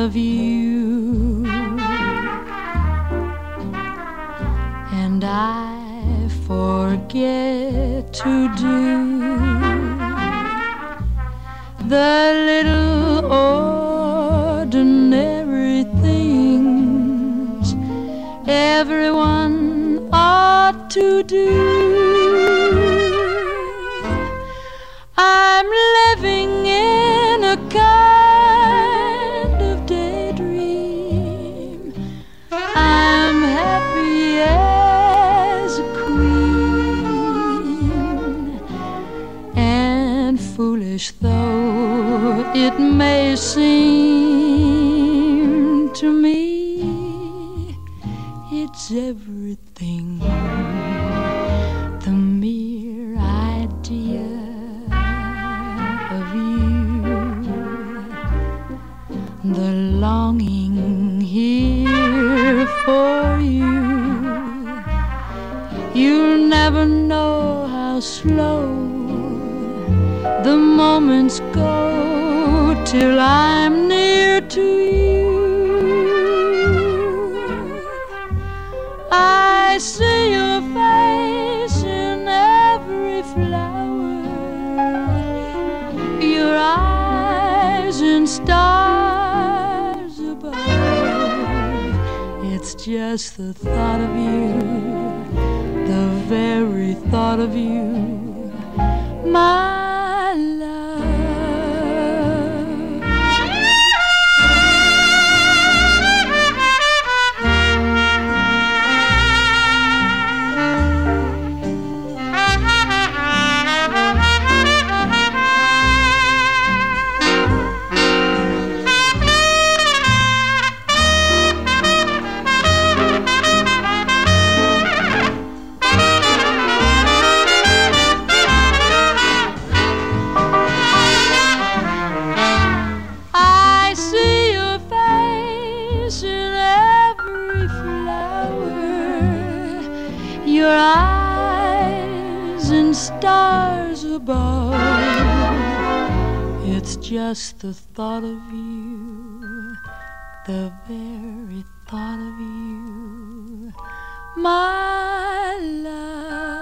of you, and I forget to do the little ordinary things everyone ought to do. I'm living in a kind of daydream. I'm happy as a queen, and foolish though it may seem to me, it's everything. The mere idea of you, the longing here for you. You'll never know how slow the moments go till I'm near to you. I see your face in every flower, your eyes in stars above. It's just the thought of you, the very thought of you, my love. Your eyes in stars above. It's just the thought of you, the very thought of you, my love.